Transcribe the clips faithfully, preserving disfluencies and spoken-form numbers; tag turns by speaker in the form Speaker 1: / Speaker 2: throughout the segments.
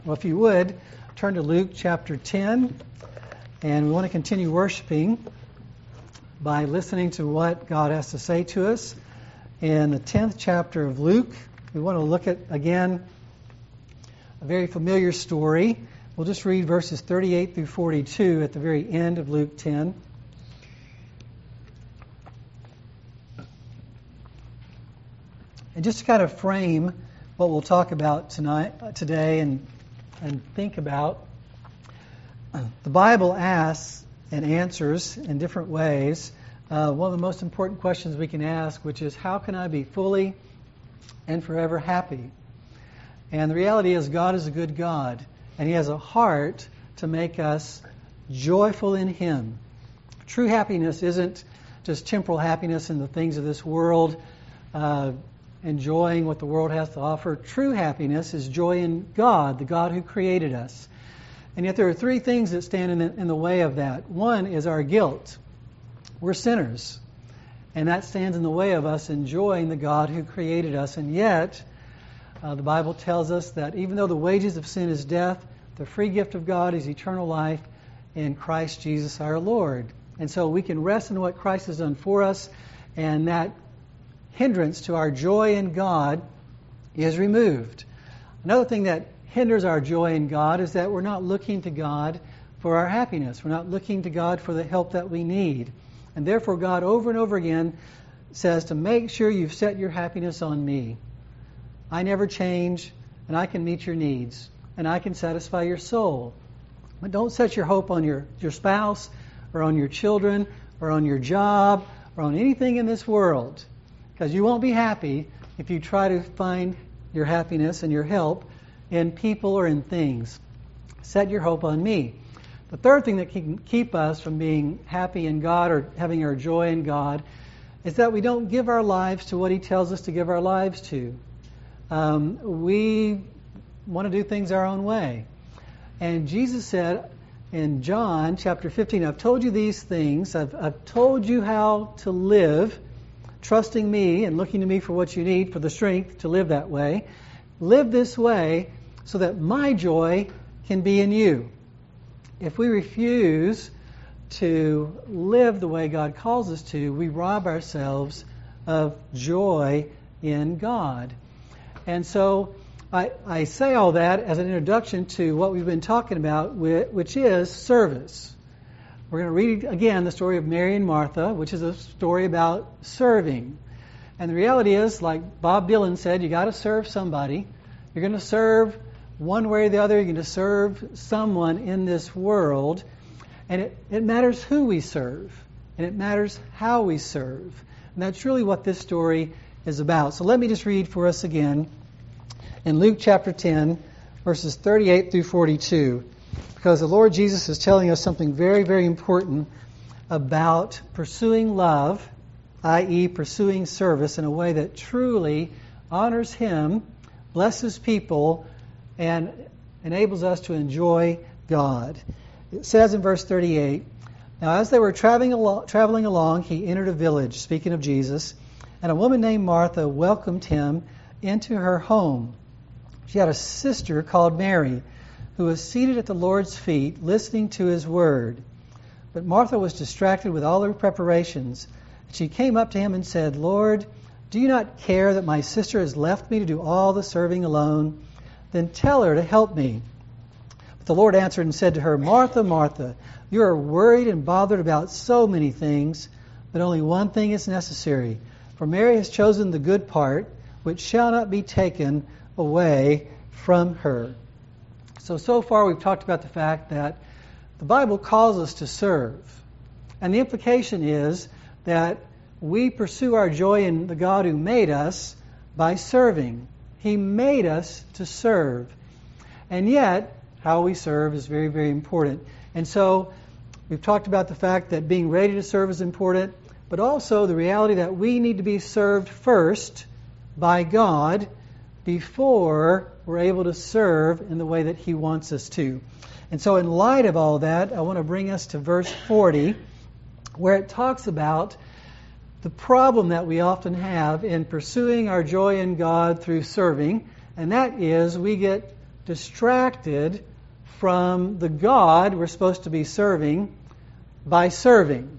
Speaker 1: Well, if you would, turn to Luke chapter ten, and we want to continue worshiping by listening to what God has to say to us. In the tenth chapter of Luke, we want to look at, again, a very familiar story. We'll just read verses thirty-eight through forty-two at the very end of Luke ten. And just to kind of frame what we'll talk about tonight, today, and and think about, the Bible asks and answers in different ways uh, one of the most important questions we can ask, which is, how can I be fully and forever happy? And the reality is, God is a good God, and He has a heart to make us joyful in Him. True happiness isn't just temporal happiness in the things of this world, uh, enjoying what the world has to offer. True happiness is joy in God, the God who created us. And yet there are three things that stand in the, in the way of that. One is our guilt. We're sinners. And that stands in the way of us enjoying the God who created us. And yet, uh, the Bible tells us that even though the wages of sin is death, the free gift of God is eternal life in Christ Jesus our Lord. And so we can rest in what Christ has done for us, and that hindrance to our joy in God is removed. Another thing that hinders our joy in God is that we're not looking to God for our happiness. We're not looking to God for the help that we need. And therefore God over and over again says to make sure you've set your happiness on me. I never change, and I can meet your needs, and I can satisfy your soul. But don't set your hope on your, your spouse, or on your children, or on your job, or on anything in this world. Because you won't be happy if you try to find your happiness and your help in people or in things. Set your hope on me. The third thing that can keep us from being happy in God or having our joy in God is that we don't give our lives to what He tells us to give our lives to. Um, we want to do things our own way. And Jesus said in John chapter fifteen, I've told you these things. I've, I've told you how to live, trusting me and looking to me for what you need, for the strength to live that way. Live this way so that my joy can be in you. If we refuse to live the way God calls us to, we rob ourselves of joy in God. And so I, I say all that as an introduction to what we've been talking about, which is service. We're going to read again the story of Mary and Martha, which is a story about serving. And the reality is, like Bob Dylan said, you got to serve somebody. You're going to serve one way or the other. You're going to serve someone in this world. And it, it matters who we serve. And it matters how we serve. And that's really what this story is about. So let me just read for us again in Luke chapter ten, verses thirty-eight through forty-two. Because the Lord Jesus is telling us something very, very important about pursuing love, that is pursuing service in a way that truly honors Him, blesses people, and enables us to enjoy God. It says in verse thirty-eight, now as they were traveling along, traveling along, He entered a village, speaking of Jesus, and a woman named Martha welcomed Him into her home. She had a sister called Mary, who was seated at the Lord's feet, listening to His word. But Martha was distracted with all her preparations. She came up to Him and said, Lord, do you not care that my sister has left me to do all the serving alone? Then tell her to help me. But the Lord answered and said to her, Martha, Martha, you are worried and bothered about so many things, but only one thing is necessary. For Mary has chosen the good part, which shall not be taken away from her. So, so far we've talked about the fact that the Bible calls us to serve. And the implication is that we pursue our joy in the God who made us by serving. He made us to serve. And yet, how we serve is very, very important. And so, we've talked about the fact that being ready to serve is important, but also the reality that we need to be served first by God before we're able to serve in the way that He wants us to. And so in light of all that, I want to bring us to verse forty, where it talks about the problem that we often have in pursuing our joy in God through serving, and that is we get distracted from the God we're supposed to be serving by serving.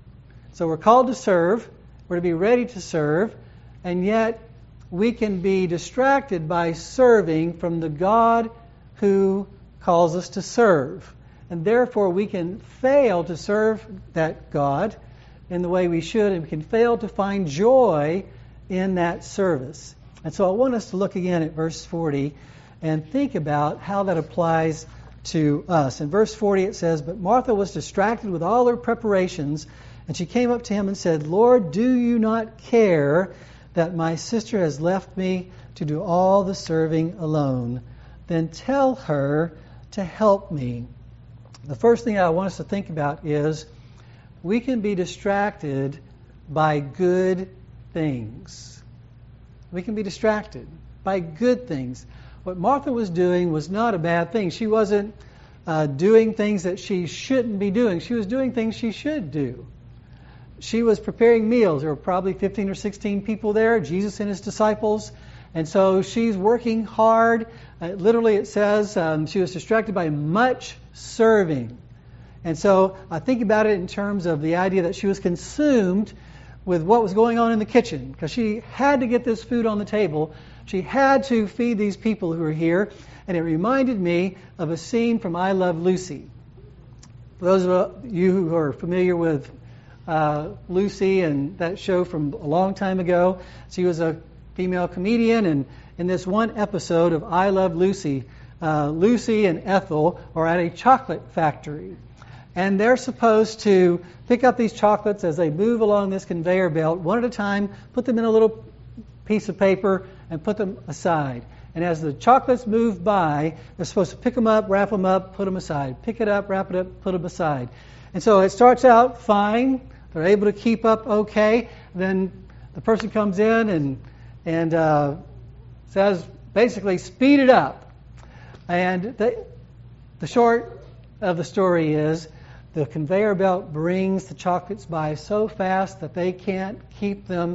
Speaker 1: So we're called to serve, we're to be ready to serve, and yet we can be distracted by serving from the God who calls us to serve. And therefore we can fail to serve that God in the way we should, and we can fail to find joy in that service. And so I want us to look again at verse forty and think about how that applies to us. In verse forty it says, "But Martha was distracted with all her preparations, and she came up to him and said, 'Lord, do you not care that my sister has left me to do all the serving alone? Then tell her to help me.'" The first thing I want us to think about is we can be distracted by good things. We can be distracted by good things. What Martha was doing was not a bad thing. She wasn't uh, doing things that she shouldn't be doing. She was doing things she should do. She was preparing meals. There were probably fifteen or sixteen people there, Jesus and his disciples. And so she's working hard. Uh, literally it says um, she was distracted by much serving. And so I think about it in terms of the idea that she was consumed with what was going on in the kitchen, because she had to get this food on the table. She had to feed these people who were here. And it reminded me of a scene from I Love Lucy. For those of you who are familiar with uh, Lucy and that show from a long time ago, she was a female comedian, and in this one episode of I Love Lucy, uh, Lucy and Ethel are at a chocolate factory. And they're supposed to pick up these chocolates as they move along this conveyor belt, one at a time, put them in a little piece of paper, and put them aside. And as the chocolates move by, they're supposed to pick them up, wrap them up, put them aside. Pick it up, wrap it up, put them aside. And so it starts out fine. They're able to keep up okay. Then the person comes in and and uh, says, basically, speed it up. And the, the short of the story is, the conveyor belt brings the chocolates by so fast that they can't keep them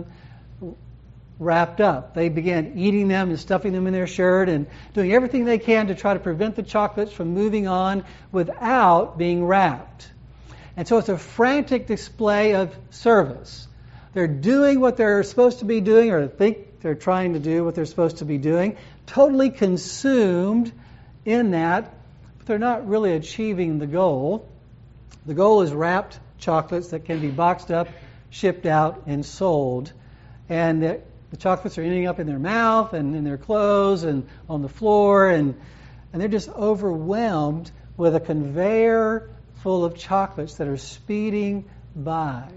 Speaker 1: wrapped up. They began eating them and stuffing them in their shirt and doing everything they can to try to prevent the chocolates from moving on without being wrapped. And so it's a frantic display of service. They're doing what they're supposed to be doing, or think they're trying to do what they're supposed to be doing, totally consumed in that, but they're not really achieving the goal. The goal is wrapped chocolates that can be boxed up, shipped out, and sold. And the, the chocolates are ending up in their mouth and in their clothes and on the floor, and, and they're just overwhelmed with a conveyor full of chocolates that are speeding by.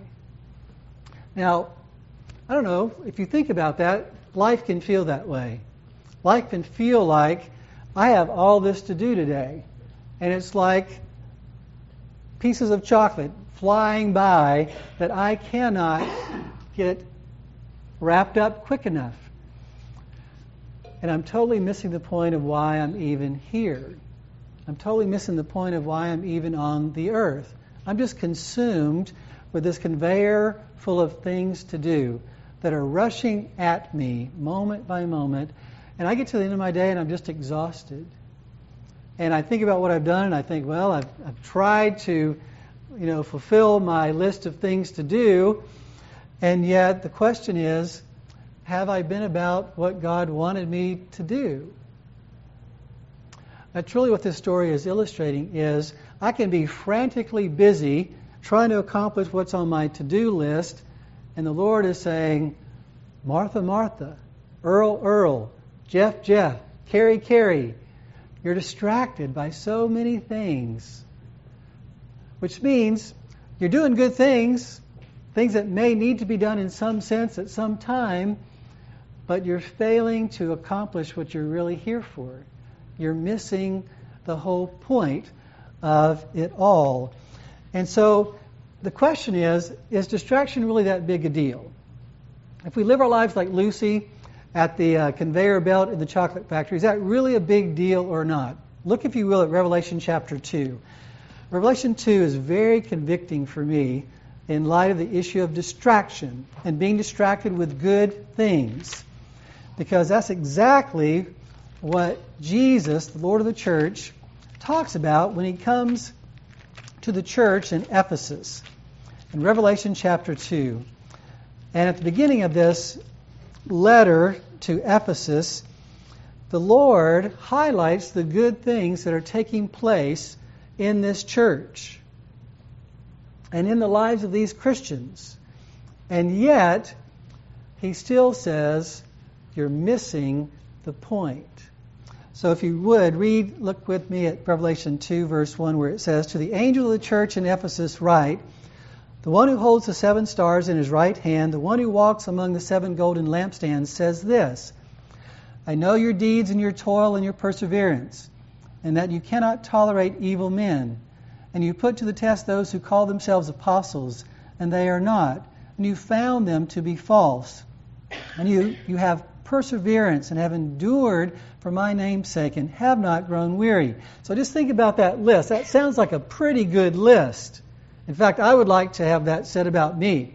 Speaker 1: Now, I don't know, if you think about that, life can feel that way. Life can feel like, I have all this to do today. And it's like pieces of chocolate flying by that I cannot get wrapped up quick enough. And I'm totally missing the point of why I'm even here. I'm totally missing the point of why I'm even on the earth. I'm just consumed with this conveyor full of things to do that are rushing at me moment by moment. And I get to the end of my day and I'm just exhausted. And I think about what I've done and I think, well, I've, I've tried to, you know, fulfill my list of things to do. And yet the question is, have I been about what God wanted me to do? That's really what this story is illustrating, is I can be frantically busy trying to accomplish what's on my to-do list, and the Lord is saying, Martha, Martha, Earl, Earl, Jeff, Jeff, Carrie, Carrie, you're distracted by so many things. Which means you're doing good things, things that may need to be done in some sense at some time, but you're failing to accomplish what you're really here for. You're missing the whole point of it all. And so the question is, is distraction really that big a deal? If we live our lives like Lucy at the uh, conveyor belt in the chocolate factory, is that really a big deal or not? Look, if you will, at Revelation chapter two. Revelation two is very convicting for me in light of the issue of distraction and being distracted with good things. Because that's exactly what Jesus, the Lord of the church, talks about when he comes to the church in Ephesus in Revelation chapter two. And at the beginning of this letter to Ephesus, the Lord highlights the good things that are taking place in this church and in the lives of these Christians. And yet, he still says, you're missing the point. So if you would, read, look with me at Revelation two, verse one, where it says, to the angel of the church in Ephesus write, the one who holds the seven stars in his right hand, the one who walks among the seven golden lampstands, says this, I know your deeds and your toil and your perseverance, and that you cannot tolerate evil men. And you put to the test those who call themselves apostles, and they are not. And you found them to be false. And you, you have perseverance and have endured for my name's sake and have not grown weary. So just think about that list. That sounds like a pretty good list. In fact, I would like to have that said about me.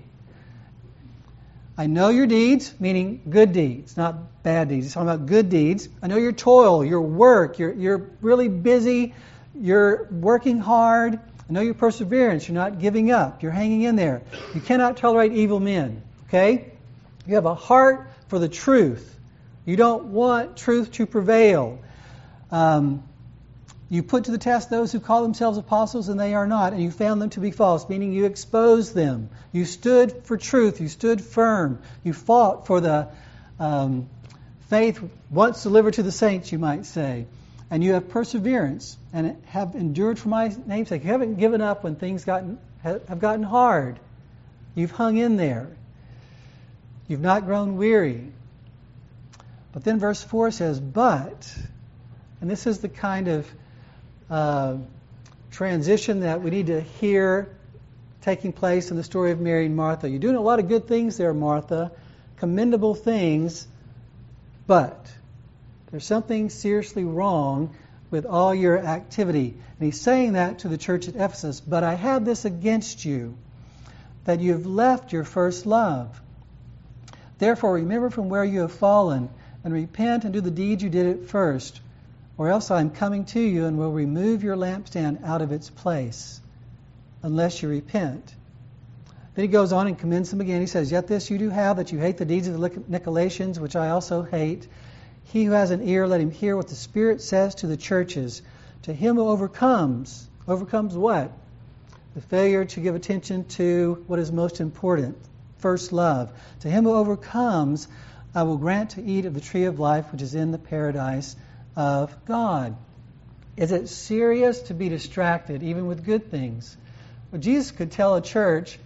Speaker 1: I know your deeds, meaning good deeds, not bad deeds. He's talking about good deeds. I know your toil, your work. You're, you're really busy. You're working hard. I know your perseverance. You're not giving up. You're hanging in there. You cannot tolerate evil men. Okay? You have a heart for the truth. You don't want truth to prevail. Um, you put to the test those who call themselves apostles and they are not, and you found them to be false, meaning you exposed them. You stood for truth. You stood firm. You fought for the um, faith once delivered to the saints, you might say. And you have perseverance and have endured for my name's sake. You haven't given up when things gotten, have gotten hard. You've hung in there. You've not grown weary. But then verse four says, but, and this is the kind of uh, transition that we need to hear taking place in the story of Mary and Martha. You're doing a lot of good things there, Martha, commendable things, but there's something seriously wrong with all your activity. And he's saying that to the church at Ephesus. But I have this against you, that you've left your first love. Therefore, remember from where you have fallen, and repent and do the deeds you did at first, or else I am coming to you and will remove your lampstand out of its place, unless you repent. Then he goes on and commends them again. He says, yet this you do have, that you hate the deeds of the Nicolaitans, which I also hate. He who has an ear, let him hear what the Spirit says to the churches. To him who overcomes, overcomes what? The failure to give attention to what is most important, first love. To him who overcomes, I will grant to eat of the tree of life, which is in the paradise of God. Is it serious to be distracted, even with good things? Well, Jesus could tell a church,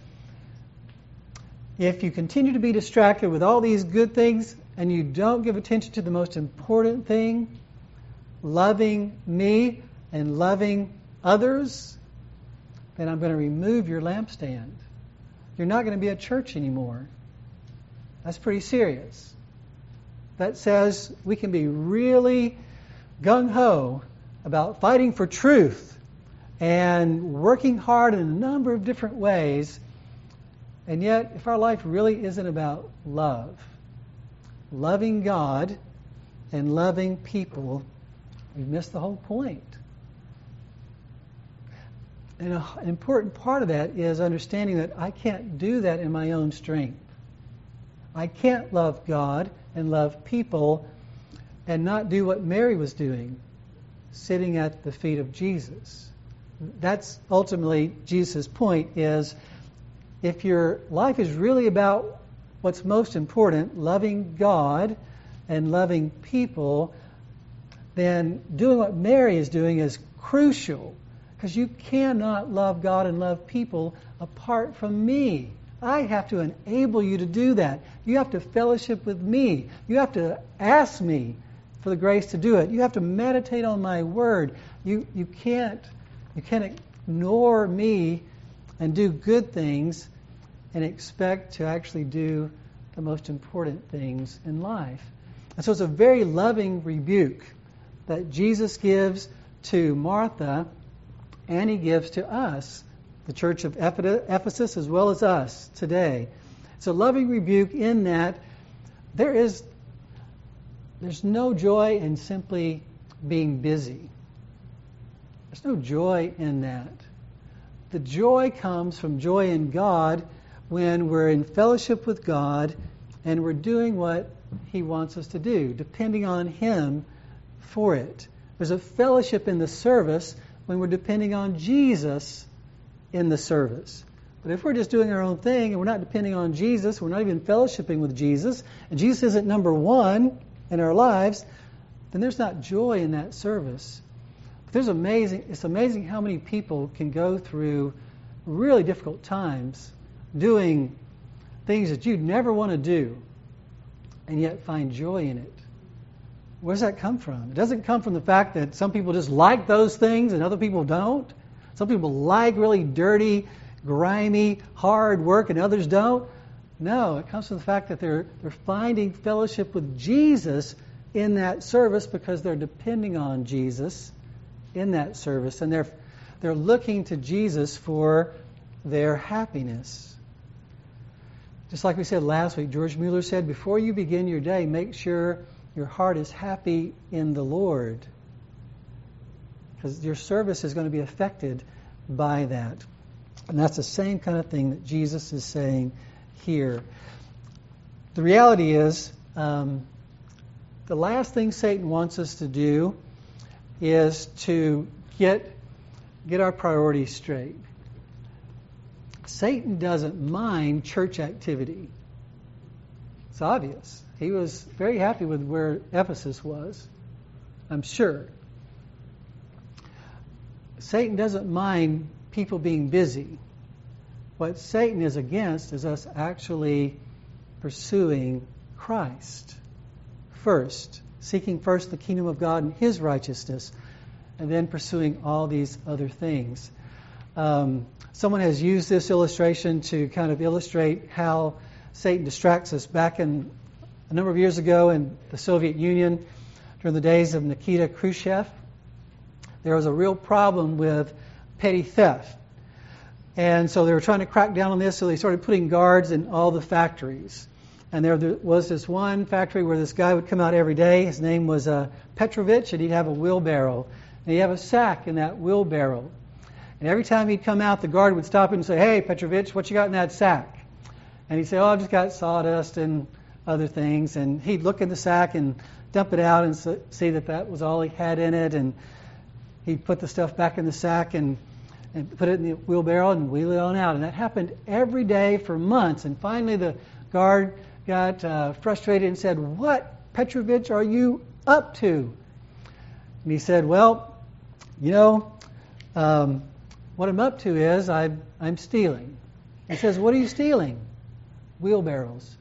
Speaker 1: if you continue to be distracted with all these good things and you don't give attention to the most important thing, loving me and loving others, then I'm going to remove your lampstand. You're not going to be a church anymore. That's pretty serious. That says we can be really gung-ho about fighting for truth and working hard in a number of different ways. And yet, if our life really isn't about love, loving God and loving people, we've missed the whole point. And an important part of that is understanding that I can't do that in my own strength. I can't love God and love people and not do what Mary was doing, sitting at the feet of Jesus. That's ultimately Jesus' point, is if your life is really about what's most important, loving God and loving people, then doing what Mary is doing is crucial, because you cannot love God and love people apart from me. I have to enable you to do that. You have to fellowship with me. You have to ask me for the grace to do it. You have to meditate on my word. You you can't you can't ignore me and do good things and expect to actually do the most important things in life. And so it's a very loving rebuke that Jesus gives to Martha, and he gives to us, the church of Ephesus, as well as us today. It's a loving rebuke in that there is there's no joy in simply being busy. There's no joy in that. The joy comes from joy in God when we're in fellowship with God and we're doing what He wants us to do, depending on Him for it. There's a fellowship in the service when we're depending on Jesus in the service. But if we're just doing our own thing and we're not depending on Jesus, we're not even fellowshipping with Jesus, and Jesus isn't number one in our lives, then there's not joy in that service. But there's amazing, it's amazing how many people can go through really difficult times doing things that you'd never want to do and yet find joy in it. Where does that come from? It doesn't come from the fact that some people just like those things and other people don't. Some people like really dirty, grimy, hard work and others don't. No, it comes from the fact that they're they're finding fellowship with Jesus in that service because they're depending on Jesus in that service, and they're they're looking to Jesus for their happiness. Just like we said last week, George Mueller said, before you begin your day, make sure your heart is happy in the Lord, because your service is going to be affected by that. And that's the same kind of thing that Jesus is saying here. The reality is, um, the last thing Satan wants us to do is to get get our priorities straight. Satan doesn't mind church activity. It's obvious. He was very happy with where Ephesus was, I'm sure. Satan doesn't mind people being busy. What Satan is against is us actually pursuing Christ first, seeking first the kingdom of God and His righteousness, and then pursuing all these other things. Um, someone has used this illustration to kind of illustrate how Satan distracts us. Back in a number of years ago in the Soviet Union, during the days of Nikita Khrushchev, there was a real problem with petty theft. And so they were trying to crack down on this, so they started putting guards in all the factories. And there was this one factory where this guy would come out every day. His name was uh, Petrovich, and he'd have a wheelbarrow. And he'd have a sack in that wheelbarrow. And every time he'd come out, the guard would stop him and say, "Hey, Petrovich, what you got in that sack?" And he'd say, "Oh, I've just got sawdust and other things." And he'd look in the sack and dump it out and see that that was all he had in it. And he'd put the stuff back in the sack and, and put it in the wheelbarrow and wheel it on out. And that happened every day for months. And finally the guard got uh, frustrated and said, "What, Petrovich, are you up to?" And he said, "Well, you know, um, what I'm up to is I'm, I'm stealing." He says, "What are you stealing?" "Wheelbarrows."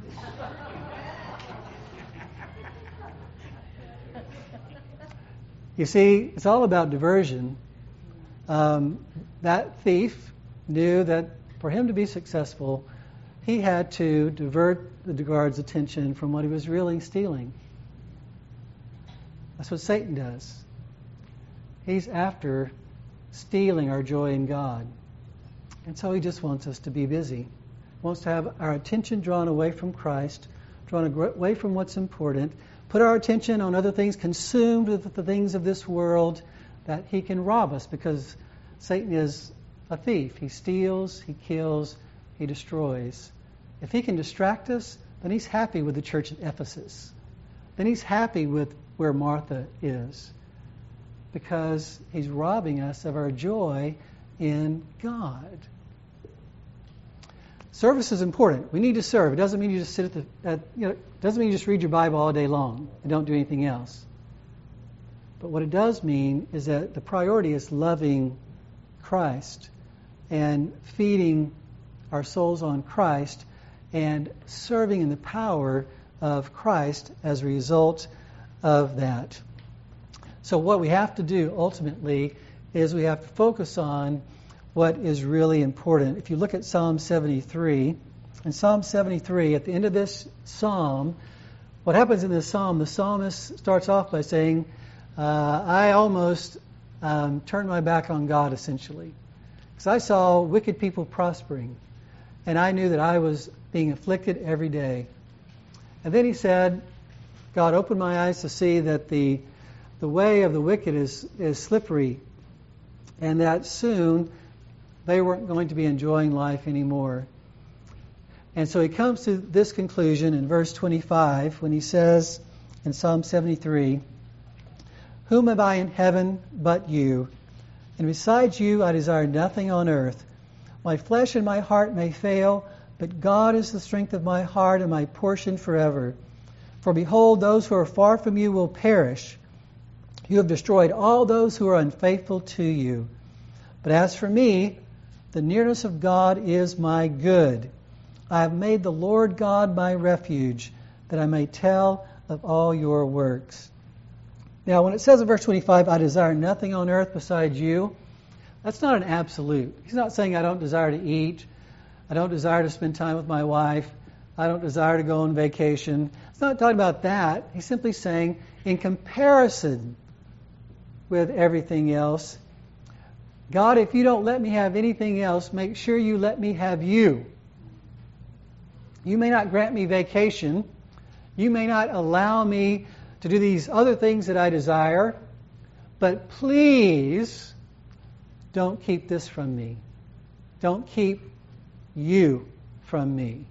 Speaker 1: You see, it's all about diversion. Um, that thief knew that for him to be successful, he had to divert the guard's attention from what he was really stealing. That's what Satan does. He's after stealing our joy in God. And so he just wants us to be busy. He wants to have our attention drawn away from Christ, drawn away from what's important, put our attention on other things, consumed with the things of this world, that he can rob us, because Satan is a thief. He steals, he kills, he destroys. If he can distract us, then he's happy with the church at Ephesus. Then he's happy with where Martha is, because he's robbing us of our joy in God. Service is important. We need to serve. It doesn't mean you just sit at the, at, you know, it doesn't mean you just read your Bible all day long and don't do anything else. But what it does mean is that the priority is loving Christ and feeding our souls on Christ and serving in the power of Christ as a result of that. So what we have to do ultimately is we have to focus on what is really important. If you look at Psalm seventy-three, in Psalm seventy-three, at the end of this psalm, what happens in this psalm, the psalmist starts off by saying, uh, I almost um, turned my back on God, essentially, because I saw wicked people prospering, and I knew that I was being afflicted every day. And then he said, God opened my eyes to see that the the way of the wicked is, is slippery, and that soon they weren't going to be enjoying life anymore. And so he comes to this conclusion in verse twenty-five when he says in Psalm seventy-three, "Whom have I in heaven but you? And besides you I desire nothing on earth. My flesh and my heart may fail, but God is the strength of my heart and my portion forever. For behold, those who are far from you will perish. You have destroyed all those who are unfaithful to you. But as for me, the nearness of God is my good. I have made the Lord God my refuge, that I may tell of all your works." Now, when it says in verse twenty-five, "I desire nothing on earth besides you," that's not an absolute. He's not saying I don't desire to eat, I don't desire to spend time with my wife, I don't desire to go on vacation. It's not talking about that. He's simply saying, in comparison with everything else, God, if you don't let me have anything else, make sure you let me have you. You may not grant me vacation. You may not allow me to do these other things that I desire, but please don't keep this from me. Don't keep you from me.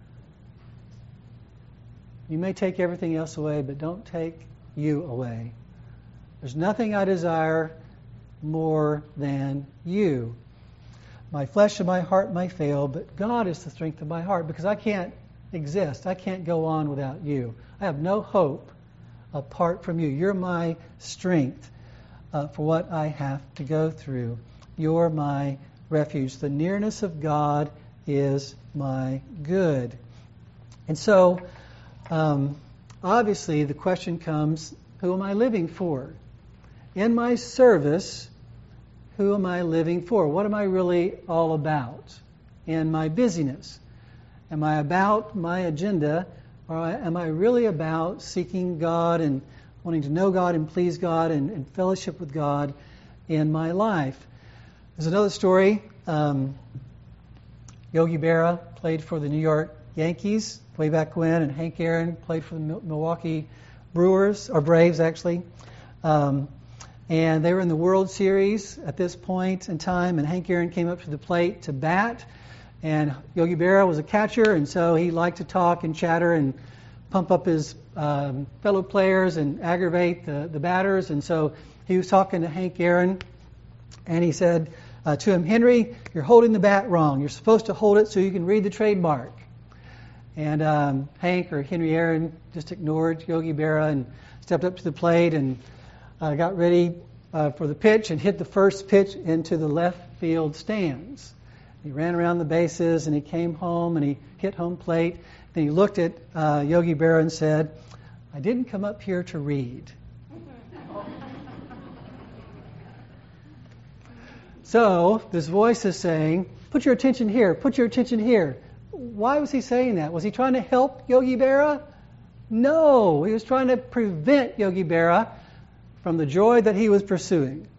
Speaker 1: You may take everything else away, but don't take you away. There's nothing I desire more than you. My flesh and my heart may fail, but God is the strength of my heart, because I can't exist. I can't go on without you. I have no hope apart from you. You're my strength uh, for what I have to go through. You're my refuge. The nearness of God is my good. And so, um, obviously, the question comes, who am I living for? In my service, who am I living for? What am I really all about in my busyness? Am I about my agenda, or am I really about seeking God and wanting to know God and please God and, and fellowship with God in my life? There's another story. Um, Yogi Berra played for the New York Yankees way back when, and Hank Aaron played for the Milwaukee Brewers, or Braves actually. Um, and they were in the World Series at this point in time, and Hank Aaron came up to the plate to bat, and Yogi Berra was a catcher, and so he liked to talk and chatter and pump up his um, fellow players and aggravate the, the batters. And so he was talking to Hank Aaron, and he said uh, to him, "Henry, you're holding the bat wrong. You're supposed to hold it so you can read the trademark." And um, Hank, or Henry Aaron, just ignored Yogi Berra and stepped up to the plate and uh, got ready uh, for the pitch and hit the first pitch into the left field stands. He ran around the bases and he came home and he hit home plate. Then he looked at uh, Yogi Berra and said, "I didn't come up here to read." So this voice is saying, "Put your attention here, put your attention here." Why was he saying that? Was he trying to help Yogi Berra? No, he was trying to prevent Yogi Berra from the joy that he was pursuing.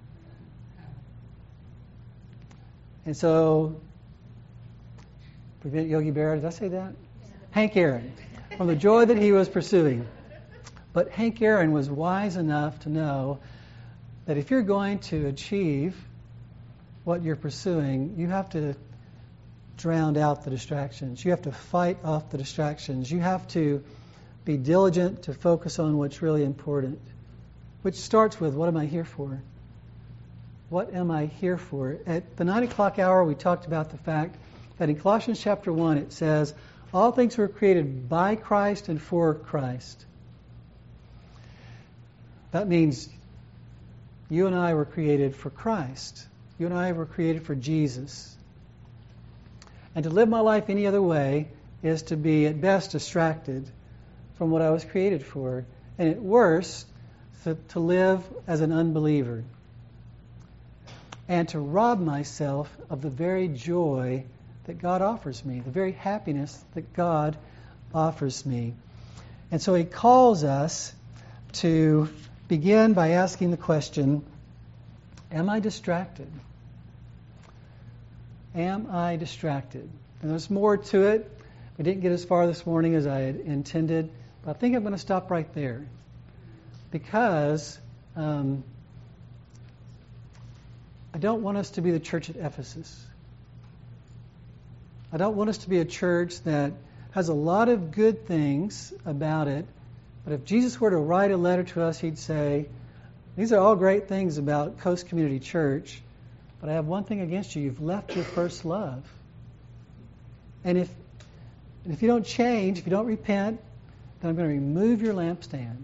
Speaker 1: And so, prevent Yogi Berra, did I say that? Hank Aaron, from the joy that he was pursuing. But Hank Aaron was wise enough to know that if you're going to achieve what you're pursuing, you have to drown out the distractions. You have to fight off the distractions. You have to be diligent to focus on what's really important, which starts with, what am I here for? What am I here for? At the nine o'clock hour, we talked about the fact that in Colossians chapter one, it says, all things were created by Christ and for Christ. That means you and I were created for Christ. You and I were created for Jesus. And to live my life any other way is to be at best distracted from what I was created for, and at worst, to, to live as an unbeliever, and to rob myself of the very joy that God offers me, the very happiness that God offers me. And so he calls us to begin by asking the question, am I distracted? Am I distracted? And there's more to it. We didn't get as far this morning as I had intended, But I think I'm going to stop right there because um, I don't want us to be the church at Ephesus. I don't want us to be a church that has a lot of good things about it, but if Jesus were to write a letter to us, he'd say, these are all great things about Coast Community Church, but I have one thing against you. You've left your first love. And if, and if you don't change, if you don't repent, then I'm going to remove your lampstand.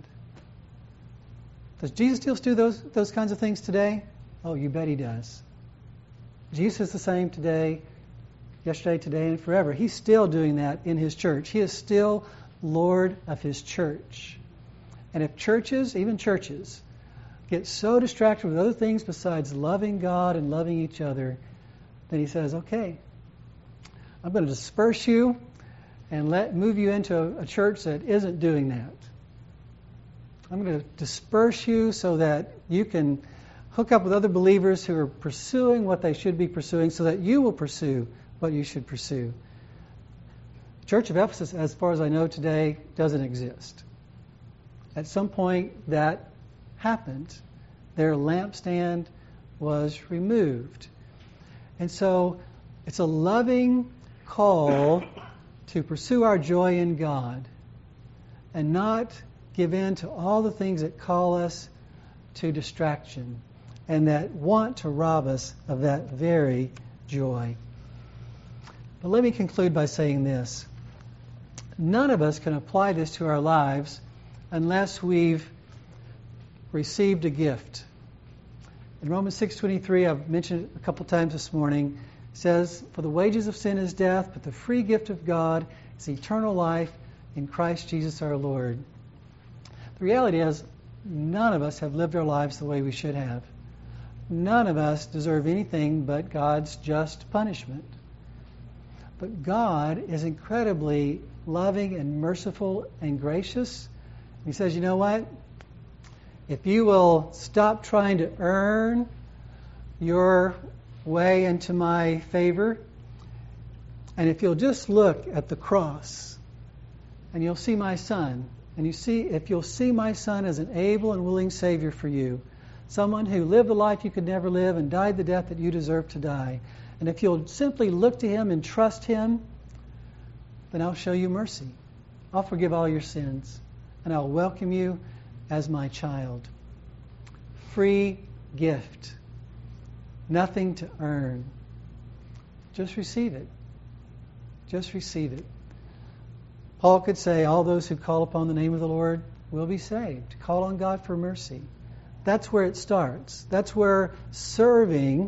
Speaker 1: Does Jesus still do those, those kinds of things today? Oh, you bet he does. Jesus is the same today, yesterday, today, and forever. He's still doing that in his church. He is still Lord of his church. And if churches, even churches, get so distracted with other things besides loving God and loving each other, then he says, okay, I'm going to disperse you and let move you into a, a church that isn't doing that. I'm going to disperse you so that you can hook up with other believers who are pursuing what they should be pursuing so that you will pursue what you should pursue. The Church of Ephesus, as far as I know today, doesn't exist. At some point that happened. Their lampstand was removed. And so it's a loving call to pursue our joy in God and not give in to all the things that call us to distraction and that want to rob us of that very joy. But let me conclude by saying this. None of us can apply this to our lives unless we've received a gift. In Romans six twenty-three, I've mentioned it a couple times this morning, it says, for the wages of sin is death, but the free gift of God is eternal life in Christ Jesus our Lord. The reality is, none of us have lived our lives the way we should have. None of us deserve anything but God's just punishment. But God is incredibly loving and merciful and gracious. He says, you know what? If you will stop trying to earn your way into my favor, and if you'll just look at the cross, and you'll see my Son, and you see if you'll see my Son as an able and willing Savior for you, someone who lived the life you could never live and died the death that you deserve to die, and if you'll simply look to Him and trust Him, then I'll show you mercy. I'll forgive all your sins, and I'll welcome you as my child. Free gift. Nothing to earn. Just receive it. Just receive it. Paul could say, all those who call upon the name of the Lord will be saved. Call on God for mercy. That's where it starts. That's where serving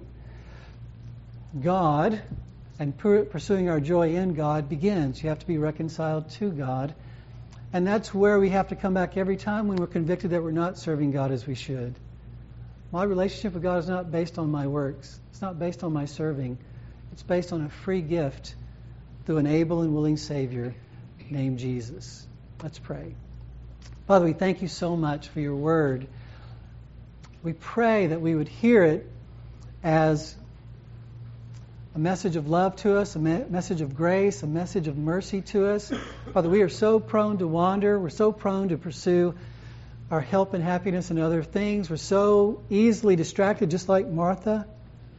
Speaker 1: God and pursuing our joy in God begins. You have to be reconciled to God. And that's where we have to come back every time when we're convicted that we're not serving God as we should. My relationship with God is not based on my works. It's not based on my serving. It's based on a free gift through an able and willing Savior named Jesus. Let's pray. Father, we thank you so much for your word. We pray that we would hear it as a message of love to us, a me- message of grace, a message of mercy to us. Father, we are so prone to wander. We're so prone to pursue our help and happiness in other things. We're so easily distracted, just like Martha.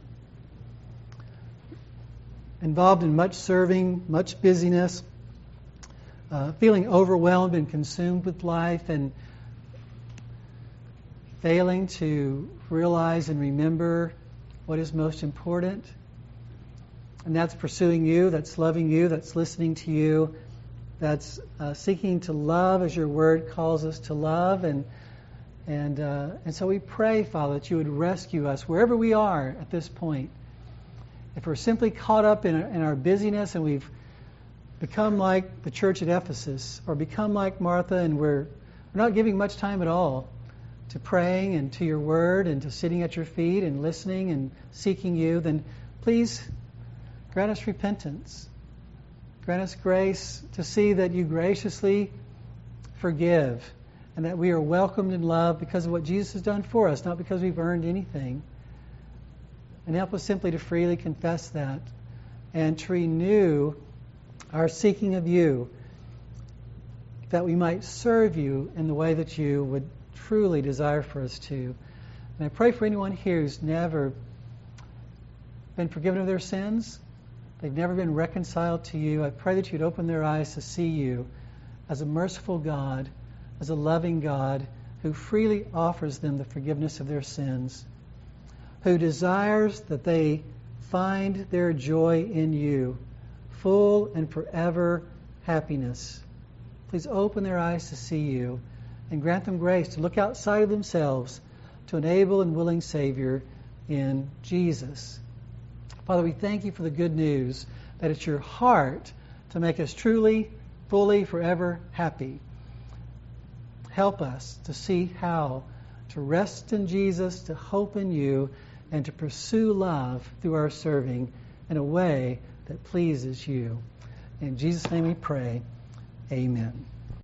Speaker 1: Involved in much serving, much busyness, uh, feeling overwhelmed and consumed with life, and failing to realize and remember what is most important. And that's pursuing you, that's loving you, that's listening to you, that's uh, seeking to love as your word calls us to love. And and uh, and so we pray, Father, that you would rescue us wherever we are at this point. If we're simply caught up in our, in our busyness and we've become like the church at Ephesus, or become like Martha and we're, we're not giving much time at all to praying and to your word and to sitting at your feet and listening and seeking you, then please grant us repentance. Grant us grace to see that you graciously forgive and that we are welcomed in love because of what Jesus has done for us, not because we've earned anything. And help us simply to freely confess that and to renew our seeking of you that we might serve you in the way that you would truly desire for us to. And I pray for anyone here who's never been forgiven of their sins, they've never been reconciled to you. I pray that you'd open their eyes to see you as a merciful God, as a loving God who freely offers them the forgiveness of their sins, who desires that they find their joy in you, full and forever happiness. Please open their eyes to see you and grant them grace to look outside of themselves to an able and willing Savior in Jesus. Father, we thank you for the good news that it's your heart to make us truly, fully, forever happy. Help us to see how to rest in Jesus, to hope in you, and to pursue love through our serving in a way that pleases you. In Jesus' name we pray. Amen.